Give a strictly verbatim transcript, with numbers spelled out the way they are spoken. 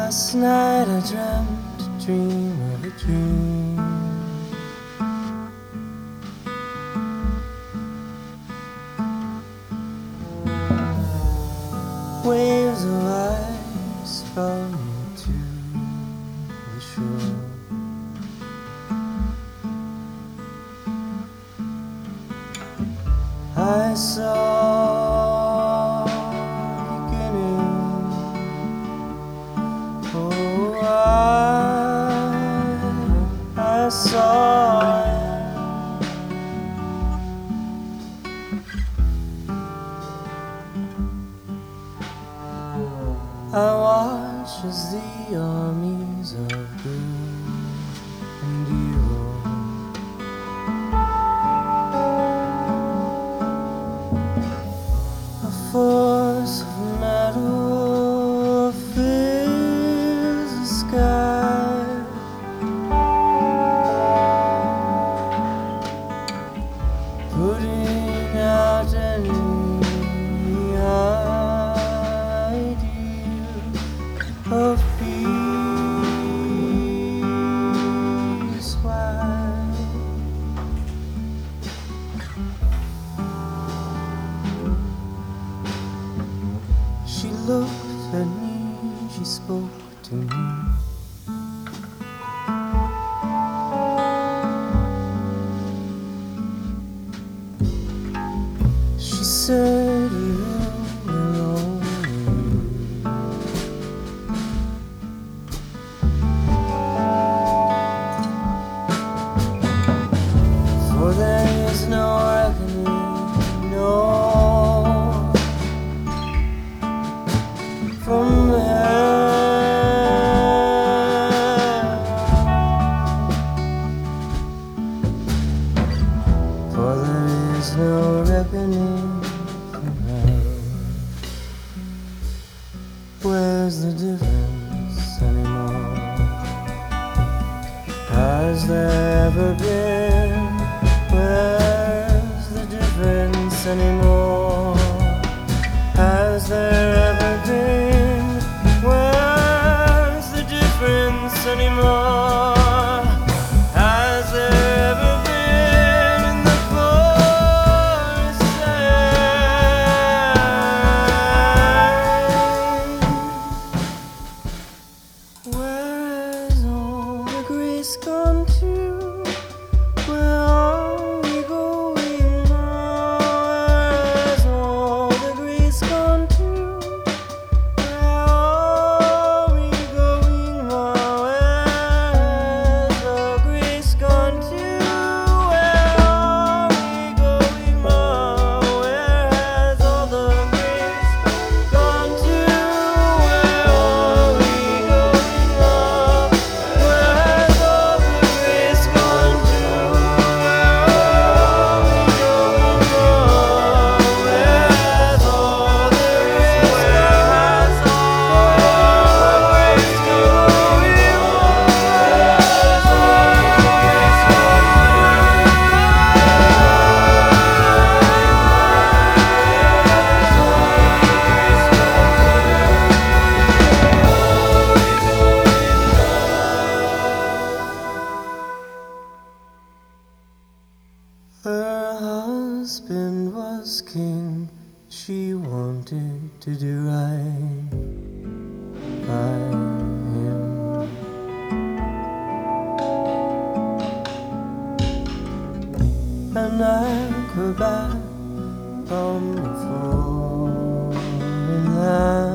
Last night I dreamt a dream of a dream. Waves of ice brought me to the shore. I saw beginning. Oh, I, I saw it. I watched as the armies of good and evil a force of metal fills the sky, putting out any of peace. Why? She looked at me, she spoke to me. She said, you alone. For there is no reckoning, no, from hell. For there is no reckoning from hell. Where's the difference anymore? Has there ever been? Where's the difference anymore? Has there ever been? Where's the difference anymore? Has there ever been in the forest side? Where has all the grace gone to? Where are we going now? Where has all the grace gone to? Where are we going now? Where has all grace gone to? Where are we going now? Where has all the grace gone to? Where are we going now? Where has all the grace gone to? Her husband was king, she wanted to do right by him. An acrobat from the foreign land.